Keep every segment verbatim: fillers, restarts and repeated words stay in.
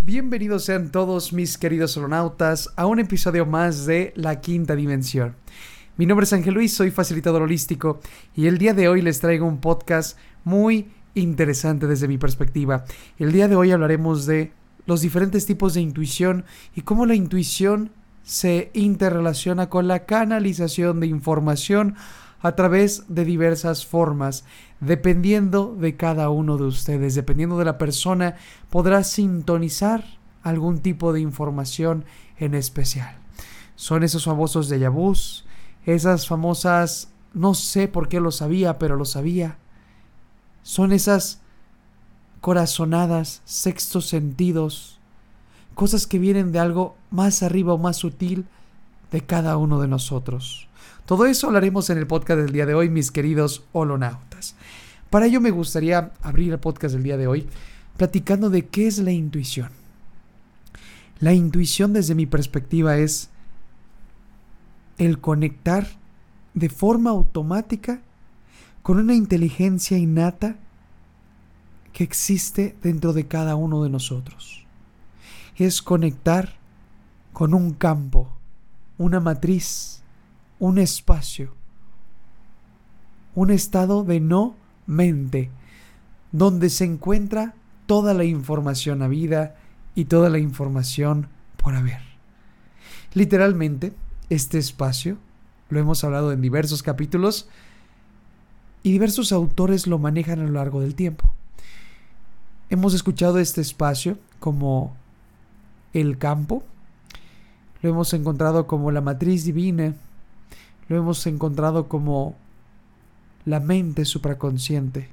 Bienvenidos sean todos mis queridos holonautas a un episodio más de La Quinta Dimensión. Mi nombre es Ángel Luis, soy facilitador holístico y el día de hoy les traigo un podcast muy interesante desde mi perspectiva. El día de hoy hablaremos de los diferentes tipos de intuición y cómo la intuición se interrelaciona con la canalización de información a través de diversas formas. Dependiendo de cada uno de ustedes, dependiendo de la persona, podrá sintonizar algún tipo de información en especial. Son esos famosos déjà vus, esas famosas, no sé por qué lo sabía, pero lo sabía. Son esas corazonadas, sextos sentidos, cosas que vienen de algo más arriba o más sutil de cada uno de nosotros. Todo eso hablaremos en el podcast del día de hoy, mis queridos holonautas. Para ello me gustaría abrir el podcast del día de hoy platicando de qué es la intuición. La intuición, desde mi perspectiva, es el conectar de forma automática con una inteligencia innata que existe dentro de cada uno de nosotros. Es conectar con un campo, una matriz, un espacio, un estado de no mente, donde se encuentra toda la información habida y toda la información por haber. Literalmente, este espacio lo hemos hablado en diversos capítulos y diversos autores lo manejan a lo largo del tiempo. Hemos escuchado este espacio como el campo, lo hemos encontrado como la matriz divina, lo hemos encontrado como la mente supraconsciente.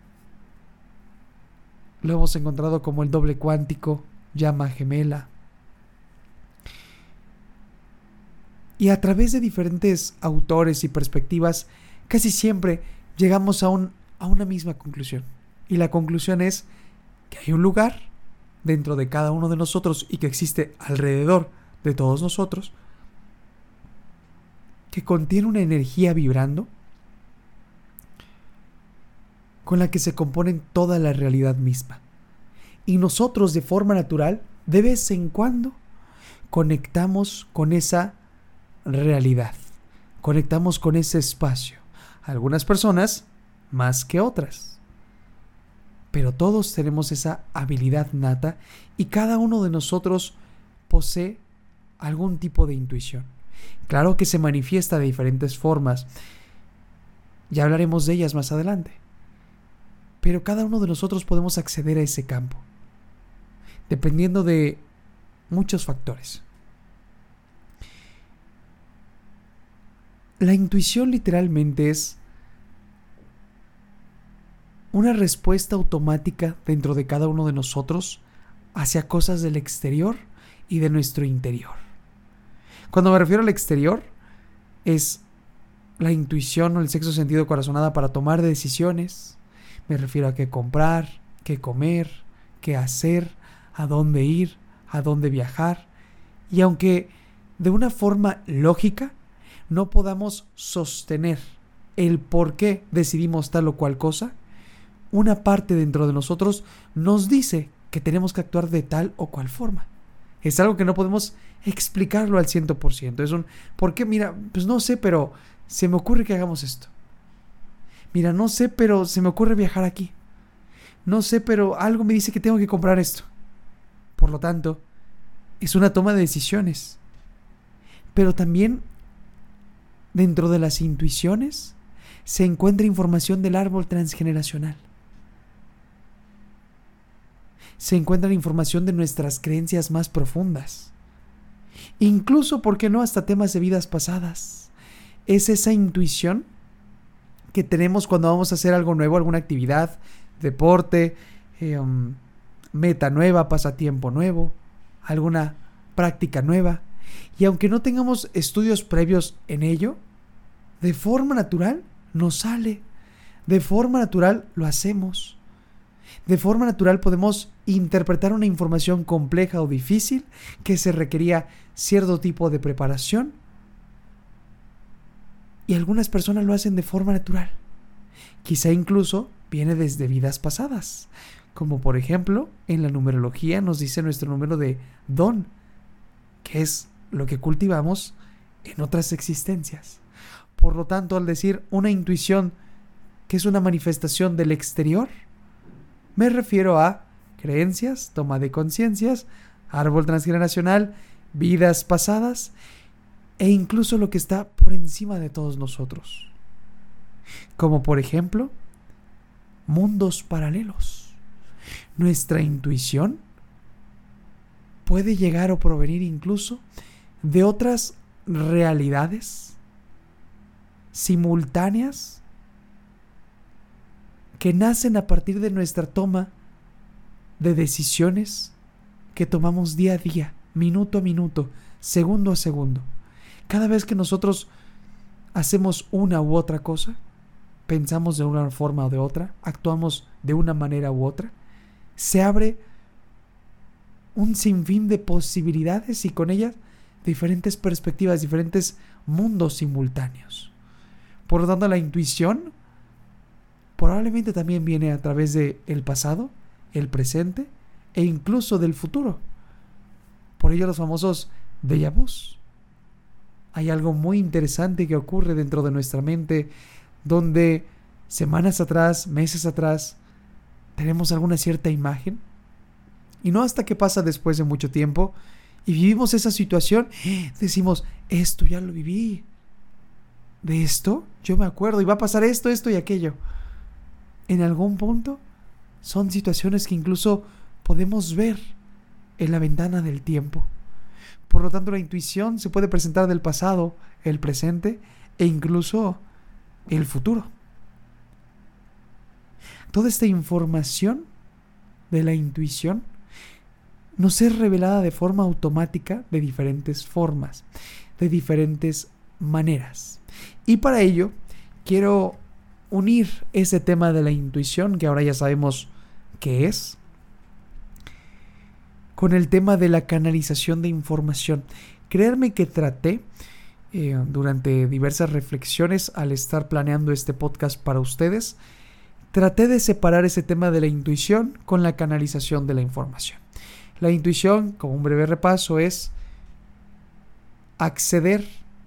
Lo hemos encontrado como el doble cuántico, llama gemela. Y a través de diferentes autores y perspectivas, casi siempre llegamos a, un, a una misma conclusión. Y la conclusión es que hay un lugar dentro de cada uno de nosotros y que existe alrededor de todos nosotros que contiene una energía vibrando con la que se compone toda la realidad misma. Y nosotros, de forma natural, de vez en cuando, conectamos con esa realidad. Conectamos con ese espacio. Algunas personas más que otras. Pero todos tenemos esa habilidad nata y cada uno de nosotros posee algún tipo de intuición. Claro que se manifiesta de diferentes formas. Ya hablaremos de ellas más adelante. Pero cada uno de nosotros podemos acceder a ese campo, dependiendo de muchos factores. La intuición literalmente es una respuesta automática dentro de cada uno de nosotros hacia cosas del exterior y de nuestro interior. Cuando me refiero al exterior, es la intuición o el sexto sentido corazonada para tomar decisiones. Me refiero a qué comprar, qué comer, qué hacer, a dónde ir, a dónde viajar. Y aunque de una forma lógica no podamos sostener el por qué decidimos tal o cual cosa, una parte dentro de nosotros nos dice que tenemos que actuar de tal o cual forma. Es algo que no podemos explicarlo al cien por ciento. Es un, ¿por qué? Mira, pues no sé, pero se me ocurre que hagamos esto. Mira, no sé, pero se me ocurre viajar aquí. No sé, pero algo me dice que tengo que comprar esto. Por lo tanto, es una toma de decisiones. Pero también, dentro de las intuiciones, se encuentra información del árbol transgeneracional. Se encuentra información de nuestras creencias más profundas. Incluso, ¿por qué no?, hasta temas de vidas pasadas. Es esa intuición que tenemos cuando vamos a hacer algo nuevo, alguna actividad, deporte, eh, um, meta nueva, pasatiempo nuevo, alguna práctica nueva. Y aunque no tengamos estudios previos en ello, de forma natural nos sale, de forma natural lo hacemos. De forma natural podemos interpretar una información compleja o difícil que se requería cierto tipo de preparación. Y algunas personas lo hacen de forma natural. Quizá incluso viene desde vidas pasadas. Como por ejemplo, en la numerología nos dice nuestro número de don, que es lo que cultivamos en otras existencias. Por lo tanto, al decir una intuición que es una manifestación del exterior, me refiero a creencias, toma de conciencias, árbol transgeneracional, vidas pasadas e incluso lo que está por encima de todos nosotros. Como por ejemplo, mundos paralelos. Nuestra intuición puede llegar o provenir incluso de otras realidades simultáneas que nacen a partir de nuestra toma de decisiones que tomamos día a día, minuto a minuto, segundo a segundo. Cada vez que nosotros hacemos una u otra cosa, pensamos de una forma o de otra, actuamos de una manera u otra, se abre un sinfín de posibilidades y con ellas diferentes perspectivas, diferentes mundos simultáneos. Por lo tanto, la intuición probablemente también viene a través de el pasado, el presente e incluso del futuro. Por ello los famosos déjà vus. Hay algo muy interesante que ocurre dentro de nuestra mente donde semanas atrás, meses atrás, tenemos alguna cierta imagen y no hasta que pasa después de mucho tiempo y vivimos esa situación, decimos, esto ya lo viví, de esto yo me acuerdo y va a pasar esto, esto y aquello. En algún punto son situaciones que incluso podemos ver en la ventana del tiempo. Por lo tanto, la intuición se puede presentar del pasado, el presente e incluso el futuro. Toda esta información de la intuición nos es revelada de forma automática, de diferentes formas, de diferentes maneras. Y para ello quiero unir ese tema de la intuición, que ahora ya sabemos qué es, con el tema de la canalización de información. Créanme que traté eh, durante diversas reflexiones al estar planeando este podcast para ustedes, traté de separar ese tema de la intuición con la canalización de la información. La intuición, como un breve repaso, es acceder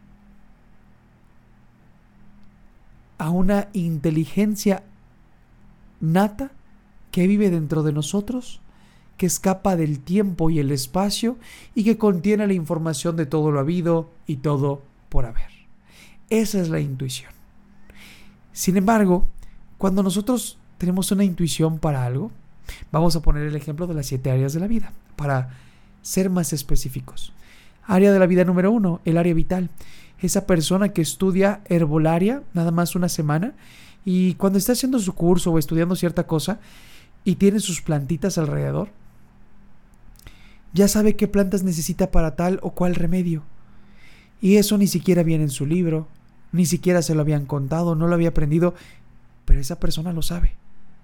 a una inteligencia nata que vive dentro de nosotros, que escapa del tiempo y el espacio y que contiene la información de todo lo habido y todo por haber. Esa es la intuición. Sin embargo, cuando nosotros tenemos una intuición para algo, vamos a poner el ejemplo de las siete áreas de la vida, para ser más específicos. Área de la vida número uno, el área vital. Esa persona que estudia herbolaria nada más una semana y cuando está haciendo su curso o estudiando cierta cosa y tiene sus plantitas alrededor, ya sabe qué plantas necesita para tal o cual remedio. Y eso ni siquiera viene en su libro, ni siquiera se lo habían contado, no lo había aprendido, pero esa persona lo sabe.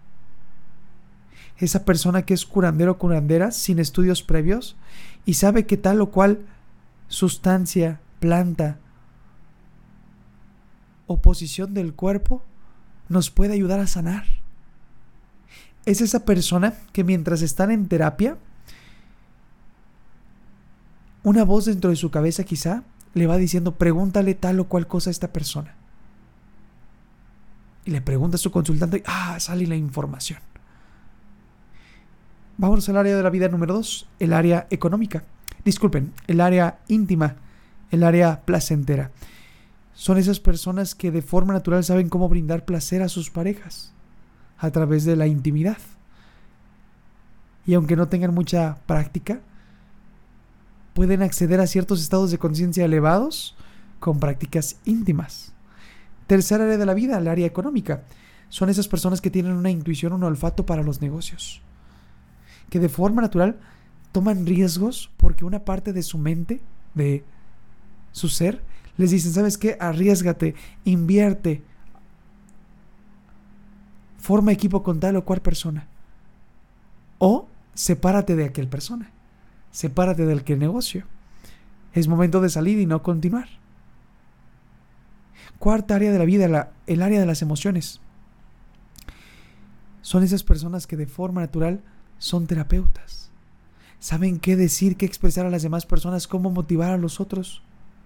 Esa persona que es curandero o curandera sin estudios previos y sabe que tal o cual sustancia, planta o posición del cuerpo nos puede ayudar a sanar. Es esa persona que mientras están en terapia, una voz dentro de su cabeza quizá le va diciendo, pregúntale tal o cual cosa a esta persona. Y le pregunta a su consultante y ah, sale la información. Vamos al área de la vida número dos, el área económica. Disculpen, el área íntima, el área placentera. Son esas personas que de forma natural saben cómo brindar placer a sus parejas a través de la intimidad. Y aunque no tengan mucha práctica, pueden acceder a ciertos estados de conciencia elevados con prácticas íntimas. Tercer área de la vida, el área económica. Son esas personas que tienen una intuición, un olfato para los negocios, que de forma natural toman riesgos porque una parte de su mente, de su ser, les dicen, ¿sabes qué? Arriésgate, invierte, forma equipo con tal o cual persona. O sepárate de aquel persona, sepárate del que negocio. Es momento de salir y no continuar. Cuarta área de la vida, la, el área de las emociones. Son esas personas que de forma natural son terapeutas. Saben qué decir, qué expresar a las demás personas, cómo motivar a los otros.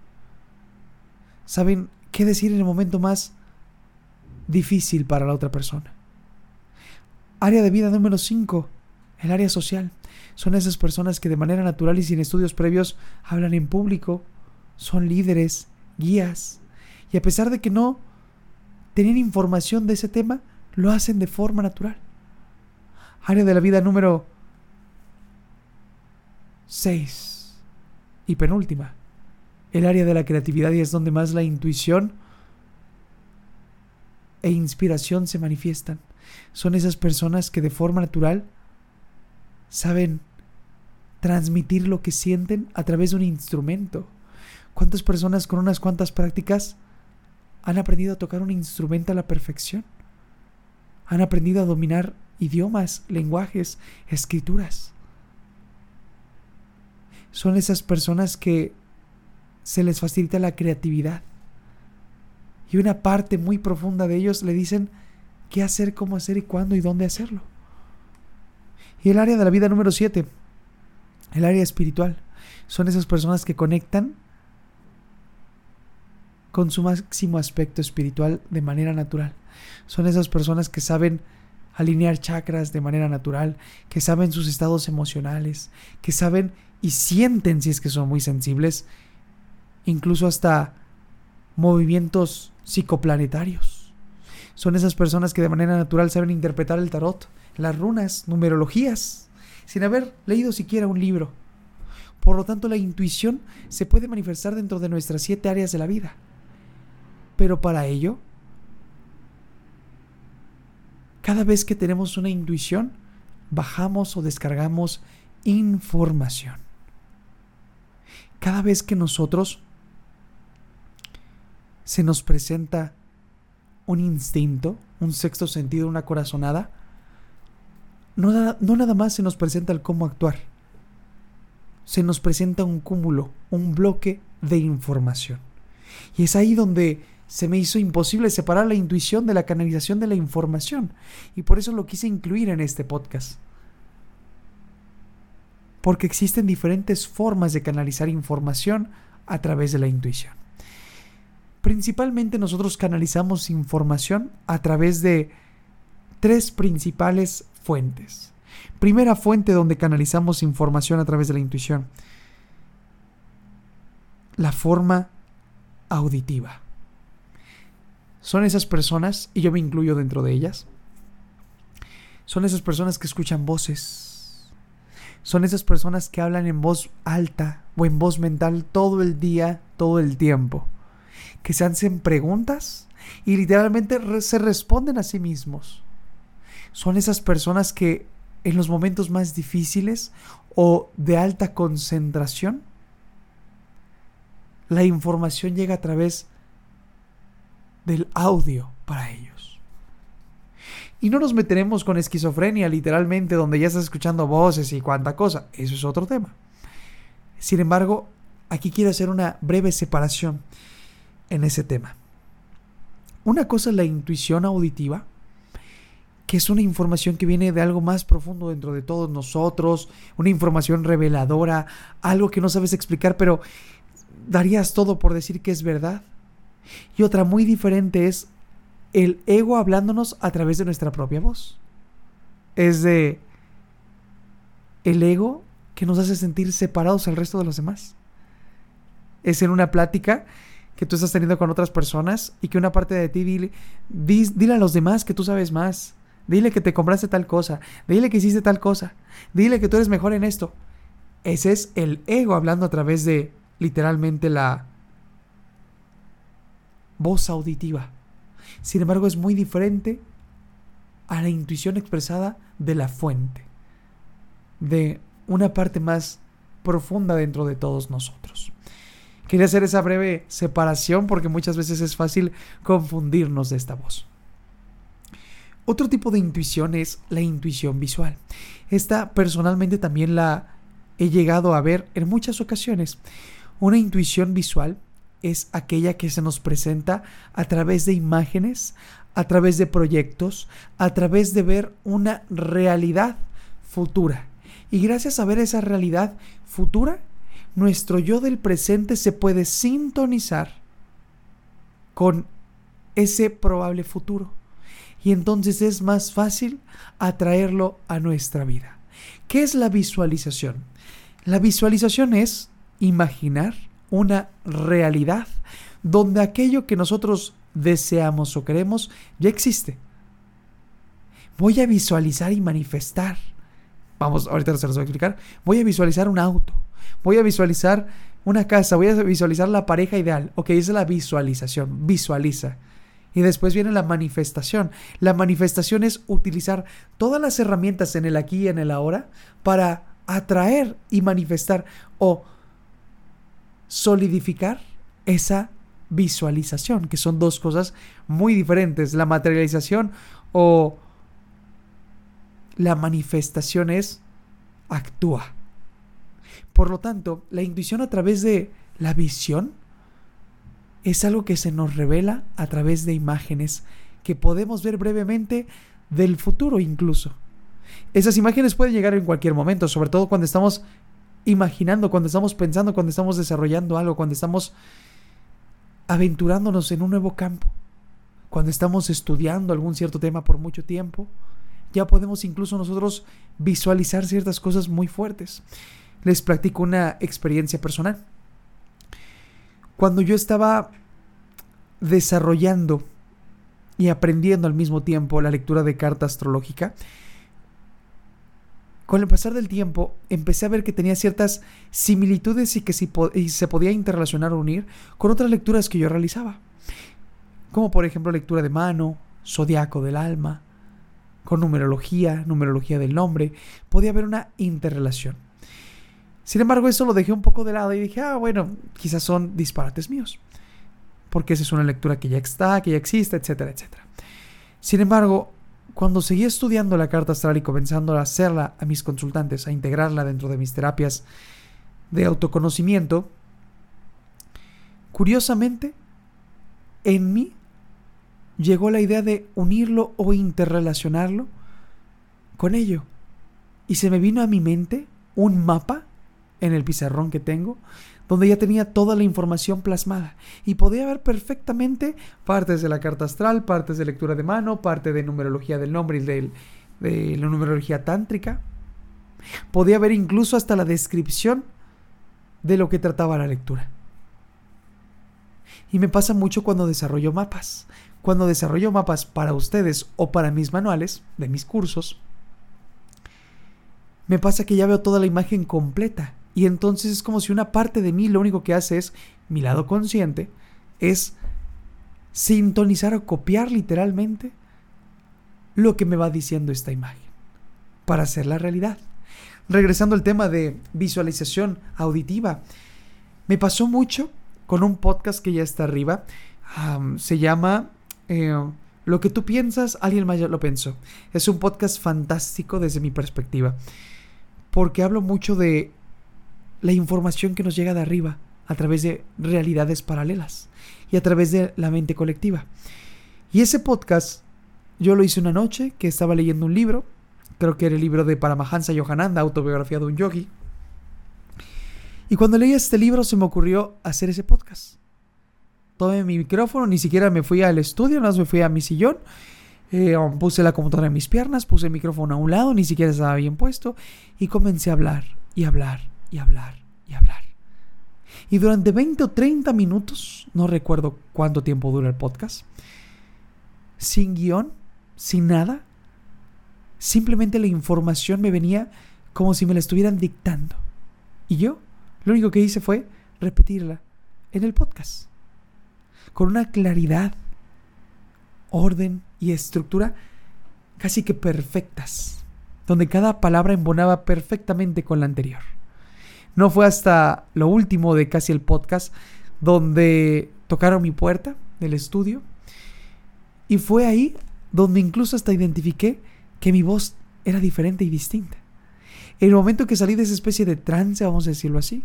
Saben qué decir en el momento más difícil para la otra persona. Área de vida número cinco, el área social. Son esas personas que de manera natural y sin estudios previos hablan en público, son líderes, guías, y a pesar de que no tenían información de ese tema, lo hacen de forma natural. Área de la vida número seis y penúltima, el área de la creatividad, y es donde más la intuición e inspiración se manifiestan. Son esas personas que de forma natural saben transmitir lo que sienten a través de un instrumento. ¿Cuántas personas con unas cuantas prácticas han aprendido a tocar un instrumento a la perfección? Han aprendido a dominar idiomas, lenguajes, escrituras. Son esas personas que se les facilita la creatividad. Y una parte muy profunda de ellos le dicen qué hacer, cómo hacer y cuándo y dónde hacerlo. Y el área de la vida número siete, el área espiritual. Son esas personas que conectan con su máximo aspecto espiritual de manera natural. Son esas personas que saben alinear chakras de manera natural, que saben sus estados emocionales, que saben y sienten, si es que son muy sensibles, incluso hasta movimientos psicoplanetarios. Son esas personas que de manera natural saben interpretar el tarot, las runas, numerologías, sin haber leído siquiera un libro. Por lo tanto, la intuición se puede manifestar dentro de nuestras siete áreas de la vida. Pero para ello, cada vez que tenemos una intuición, bajamos o descargamos información. Cada vez que nosotros se nos presenta un instinto, un sexto sentido, una corazonada, no, na- no nada más se nos presenta el cómo actuar. Se nos presenta un cúmulo, un bloque de información. Y es ahí donde se me hizo imposible separar la intuición de la canalización de la información. Y por eso lo quise incluir en este podcast. Porque existen diferentes formas de canalizar información a través de la intuición. Principalmente nosotros canalizamos información a través de tres principales fuentes. Primera fuente donde canalizamos información a través de la intuición: la forma auditiva. Son esas personas, y yo me incluyo dentro de ellas, son esas personas que escuchan voces. Son esas personas que hablan en voz alta o en voz mental todo el día, todo el tiempo. Que se hacen preguntas y literalmente re- se responden a sí mismos. Son esas personas que en los momentos más difíciles o de alta concentración, la información llega a través del audio para ellos. Y no nos meteremos con esquizofrenia, literalmente, donde ya estás escuchando voces y cuánta cosa. Eso es otro tema. Sin embargo, aquí quiero hacer una breve separación en ese tema. Una cosa es la intuición auditiva, que es una información que viene de algo más profundo dentro de todos nosotros, una información reveladora, algo que no sabes explicar, pero darías todo por decir que es verdad. Y otra muy diferente es el ego hablándonos a través de nuestra propia voz. Es de el ego que nos hace sentir separados al resto de los demás. Es en una plática que tú estás teniendo con otras personas y que una parte de ti dile, di, dile a los demás que tú sabes más. Dile que te compraste tal cosa. Dile que hiciste tal cosa. Dile que tú eres mejor en esto. Ese es el ego hablando a través de literalmente la voz auditiva. Sin embargo, es muy diferente a la intuición expresada de la fuente, de una parte más profunda dentro de todos nosotros. Quería hacer esa breve separación porque muchas veces es fácil confundirnos de esta voz. Otro tipo de intuición es la intuición visual. Esta personalmente también la he llegado a ver en muchas ocasiones. Una intuición visual es aquella que se nos presenta a través de imágenes, a través de proyectos, a través de ver una realidad futura. Y gracias a ver esa realidad futura, nuestro yo del presente se puede sintonizar con ese probable futuro. Y entonces es más fácil atraerlo a nuestra vida. ¿Qué es la visualización? La visualización es imaginar una realidad donde aquello que nosotros deseamos o queremos ya existe. Voy a visualizar y manifestar. Vamos, ahorita se los voy a explicar. Voy a visualizar un auto. Voy a visualizar una casa. Voy a visualizar la pareja ideal. Ok, esa es la visualización. Visualiza. Y después viene la manifestación. La manifestación es utilizar todas las herramientas en el aquí y en el ahora para atraer y manifestar o solidificar esa visualización, que son dos cosas muy diferentes. La materialización o la manifestación es actúa. Por lo tanto, la intuición a través de la visión es algo que se nos revela a través de imágenes que podemos ver brevemente del futuro incluso. Esas imágenes pueden llegar en cualquier momento, sobre todo cuando estamos imaginando, cuando estamos pensando, cuando estamos desarrollando algo, cuando estamos aventurándonos en un nuevo campo, cuando estamos estudiando algún cierto tema por mucho tiempo. Ya podemos incluso nosotros visualizar ciertas cosas muy fuertes. Les platico una experiencia personal. Cuando yo estaba desarrollando y aprendiendo al mismo tiempo la lectura de carta astrológica, con el pasar del tiempo empecé a ver que tenía ciertas similitudes y que si po- y se podía interrelacionar o unir con otras lecturas que yo realizaba. Como por ejemplo lectura de mano, zodiaco del alma, con numerología, numerología del nombre. Podía haber una interrelación. Sin embargo, eso lo dejé un poco de lado y dije, ah, bueno, quizás son disparates míos. Porque esa es una lectura que ya está, que ya existe, etcétera, etcétera. Sin embargo, cuando seguí estudiando la carta astral y comenzando a hacerla a mis consultantes, a integrarla dentro de mis terapias de autoconocimiento, curiosamente, en mí llegó la idea de unirlo o interrelacionarlo con ello. Y se me vino a mi mente un mapa en el pizarrón que tengo, donde ya tenía toda la información plasmada y podía ver perfectamente partes de la carta astral, partes de lectura de mano, parte de numerología del nombre y de, de la numerología tántrica. Podía ver incluso hasta la descripción de lo que trataba la lectura. Y me pasa mucho cuando desarrollo mapas. Cuando desarrollo mapas para ustedes o para mis manuales de mis cursos, me pasa que ya veo toda la imagen completa. Y entonces es como si una parte de mí lo único que hace es, mi lado consciente, es sintonizar o copiar literalmente lo que me va diciendo esta imagen para hacer la realidad. Regresando al tema de visualización auditiva, me pasó mucho con un podcast que ya está arriba. Um, se llama eh, Lo que tú piensas, alguien más ya lo pensó. Es un podcast fantástico desde mi perspectiva, porque hablo mucho de la información que nos llega de arriba a través de realidades paralelas y a través de la mente colectiva. Y ese podcast yo lo hice una noche que estaba leyendo un libro, creo que era el libro de Paramahansa Yogananda, autobiografía de un yogi. Y cuando leí este libro se me ocurrió hacer ese podcast. Tomé mi micrófono, ni siquiera me fui al estudio, nada más me fui a mi sillón, eh, puse la computadora en mis piernas, puse el micrófono a un lado, ni siquiera estaba bien puesto, y comencé a hablar y hablar y hablar y hablar. Y durante veinte o treinta minutos, no recuerdo cuánto tiempo dura el podcast, sin guión, sin nada, simplemente la información me venía como si me la estuvieran dictando. Y yo lo único que hice fue repetirla en el podcast, con una claridad, orden y estructura casi que perfectas, donde cada palabra embonaba perfectamente con la anterior. No fue hasta lo último de casi el podcast donde tocaron mi puerta del estudio, y fue ahí donde incluso hasta identifiqué que mi voz era diferente y distinta. En el momento que salí de esa especie de trance, vamos a decirlo así,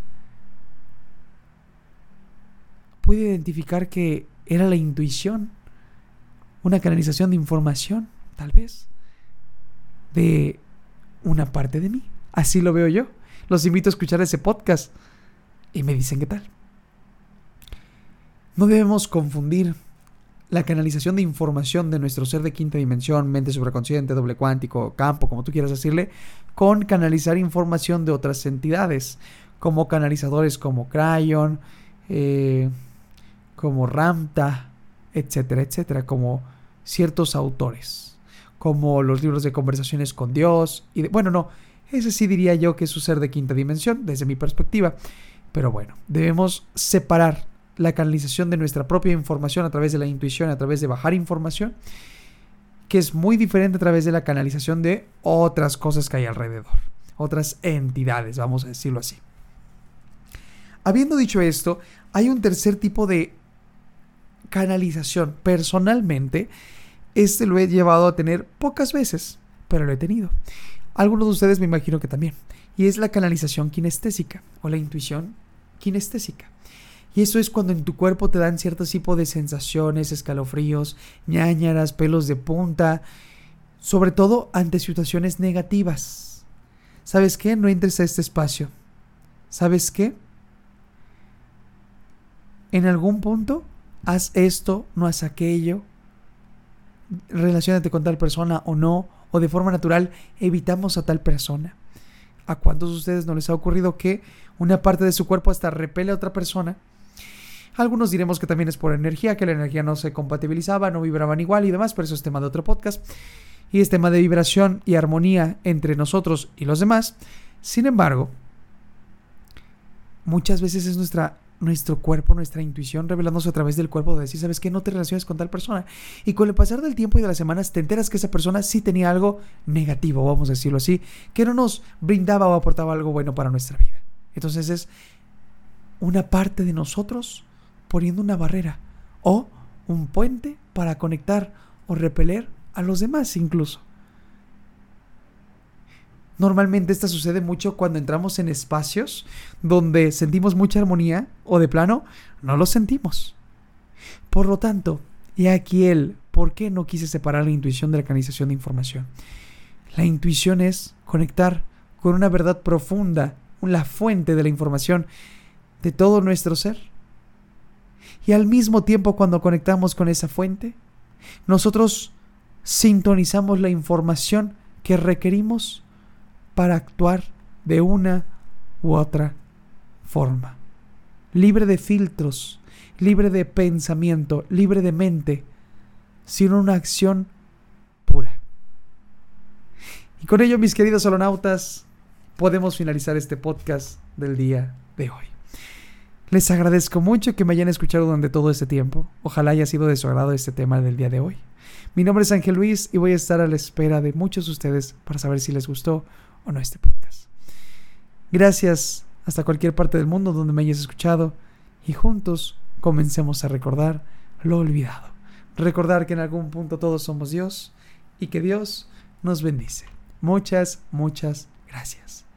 pude identificar que era la intuición una canalización de información, tal vez, de una parte de mí. Así lo veo yo. Los invito a escuchar ese podcast y me dicen qué tal. No debemos confundir la canalización de información de nuestro ser de quinta dimensión, mente supraconsciente, doble cuántico, campo, como tú quieras decirle, con canalizar información de otras entidades, como canalizadores como Crayon, eh, como Ramta, etcétera, etcétera, como ciertos autores, como los libros de conversaciones con Dios. Y de, bueno, no, ese sí diría yo que es su ser de quinta dimensión, desde mi perspectiva. Pero bueno, debemos separar la canalización de nuestra propia información a través de la intuición, a través de bajar información, que es muy diferente a través de la canalización de otras cosas que hay alrededor, otras entidades, vamos a decirlo así. Habiendo dicho esto, hay un tercer tipo de canalización. Personalmente, este lo he llevado a tener pocas veces, pero lo he tenido. Algunos de ustedes me imagino que también. Y es la canalización kinestésica o la intuición kinestésica. Y eso es cuando en tu cuerpo te dan cierto tipo de sensaciones, escalofríos, ñáñaras, pelos de punta, sobre todo ante situaciones negativas. ¿Sabes qué? No entres a este espacio. ¿Sabes qué? En algún punto, haz esto, no haz aquello. Relaciónate con tal persona o no, o de forma natural evitamos a tal persona. ¿A cuántos de ustedes no les ha ocurrido que una parte de su cuerpo hasta repele a otra persona? Algunos diremos que también es por energía, que la energía no se compatibilizaba, no vibraban igual y demás, pero eso es tema de otro podcast. Y es tema de vibración y armonía entre nosotros y los demás. Sin embargo, muchas veces es nuestra nuestro cuerpo, nuestra intuición revelándose a través del cuerpo de decir, ¿sabes qué? No te relaciones con tal persona. Y con el pasar del tiempo y de las semanas te enteras que esa persona sí tenía algo negativo, vamos a decirlo así, que no nos brindaba o aportaba algo bueno para nuestra vida. Entonces es una parte de nosotros poniendo una barrera o un puente para conectar o repeler a los demás incluso. Normalmente esto sucede mucho cuando entramos en espacios donde sentimos mucha armonía o de plano no lo sentimos. Por lo tanto, y aquí el por qué no quise separar la intuición de la canalización de información. La intuición es conectar con una verdad profunda, la fuente de la información de todo nuestro ser. Y al mismo tiempo cuando conectamos con esa fuente, nosotros sintonizamos la información que requerimos para actuar de una u otra forma. Libre de filtros, libre de pensamiento, libre de mente, sino una acción pura. Y con ello, mis queridos solonautas, podemos finalizar este podcast del día de hoy. Les agradezco mucho que me hayan escuchado durante todo este tiempo. Ojalá haya sido de su agrado este tema del día de hoy. Mi nombre es Ángel Luis y voy a estar a la espera de muchos de ustedes para saber si les gustó o no este podcast. Gracias hasta cualquier parte del mundo donde me hayas escuchado y juntos comencemos a recordar lo olvidado. Recordar que en algún punto todos somos Dios y que Dios nos bendice. Muchas, muchas gracias.